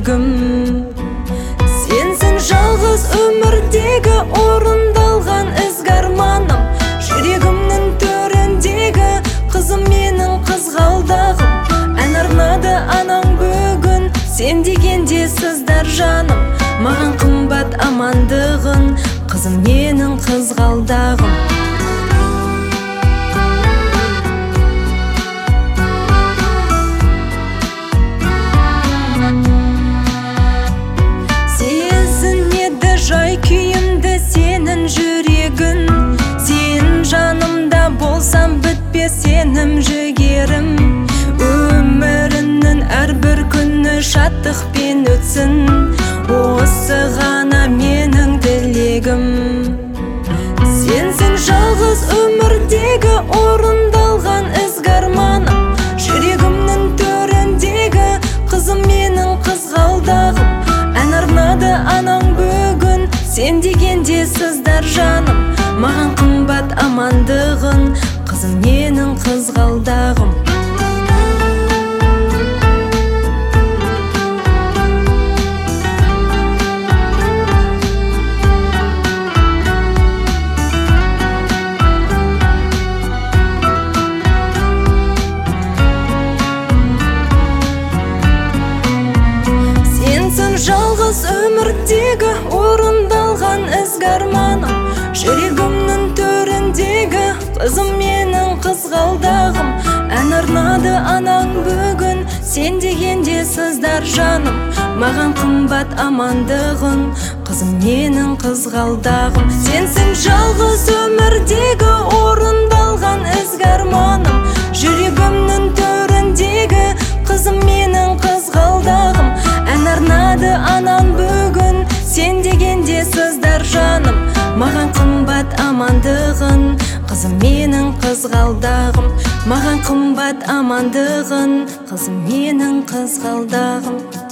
тілегім. Сенсің жалғыз өмірдегі орындалған ізгі арманым, жүрегімнің төріндегі қызым менің қызғалдағым. Ән арнады анаң бүгін, сен дегенде сыздар жаным. Маған қымбат амандығын, қызым менің қызғалдағым. Сезінеді жай күйімді сенің жүрегін, сен жанымда болсам бітпес сенім жігерім. Өмірінің әрбір күні шаттықпен өтсін, осы ғана менің тілегім. Сенсің жалғыз өмірдегі орындалған ізгі арманым, жүрегімнің төріндегі қызым менің қызғалдағым. Ән арнады анаң бүгін, сен дегенде сыздар жаным. Маған қымбат амандығын, қызым менің қызғалдағым. Жалғыз өмірдегі орындалған ізгі арманым, жүрегімнің төріндегі қызым менің қызғалдағым. Ән арнады анаң бүгін, сен дегенде сыздар жаным. Маған қымбат амандығын, қызым менің қызғалдағым. Сенсің жалғыз өмірдегі орындалған ізгі арманым, жүрегімнің төріндегі қызым менің қызғалдағым. Ән арнады анаң бүгін, сен дегенде сыздар жаным. Маған қымбат амандығын, қызым менің қызғалдағым. Маған қымбат амандығын, қызым менің қызғалдағым.